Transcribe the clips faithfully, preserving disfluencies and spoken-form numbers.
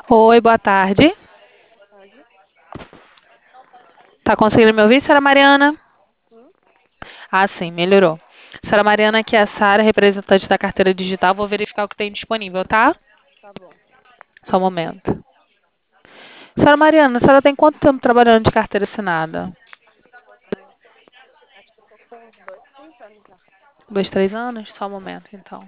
Oi, boa tarde. Tarde. Tá conseguindo me ouvir, senhora Mariana? Hum, Ah, sim, melhorou. Senhora Mariana, aqui é a Sara, representante da carteira digital. Vou verificar o que tem disponível, tá? tá bom. Só um momento. Senhora Mariana, a senhora tem quanto tempo trabalhando de carteira assinada? Ah, acho que eu tô com uns dois, três anos já. Dois, três anos? Só um momento, então.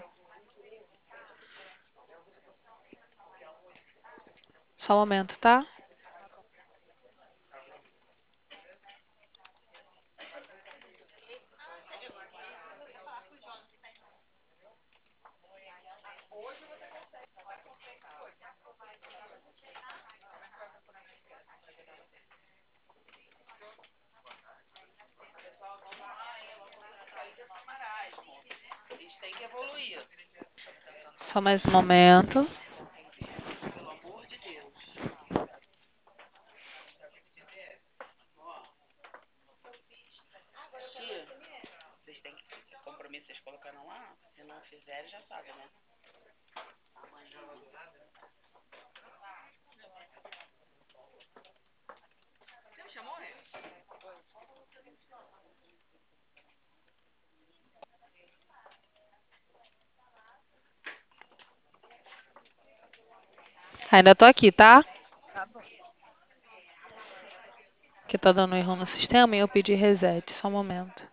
Só um momento, tá? Tá bom. Só mais um momento. Ainda tô aqui, tá? Tá bom. Que tá dando erro no sistema e eu pedi reset. Só um momento.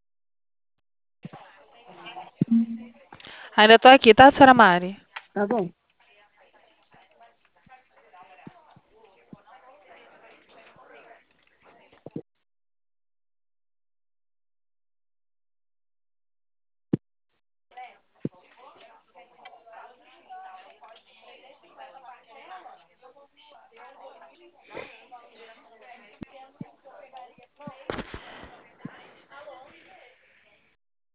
Ainda tô aqui, tá, senhora Mari? Tá bom.